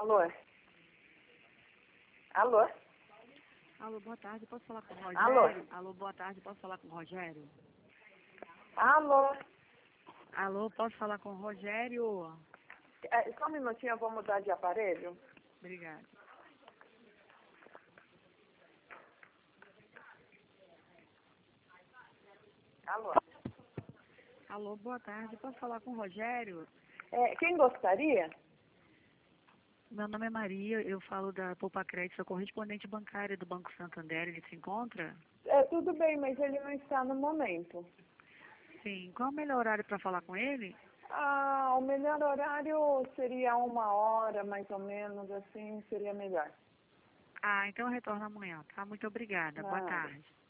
Alô? Alô? Alô, boa tarde, posso falar com o Rogério? Alô? Alô, boa tarde, posso falar com o Rogério? Alô? Alô, posso falar com o Rogério? Só um minutinho, eu vou mudar de aparelho. Obrigada. Alô? Alô, boa tarde, posso falar com o Rogério? Quem gostaria? Meu nome é Maria, eu falo da Poupa Crédito, sou correspondente bancária do Banco Santander, ele se encontra? Tudo bem, mas ele não está no momento. Sim, qual é o melhor horário para falar com ele? O melhor horário seria 1 hora, mais ou menos, assim, seria melhor. Então eu retorno amanhã, tá? Muito obrigada, boa Nada. tarde.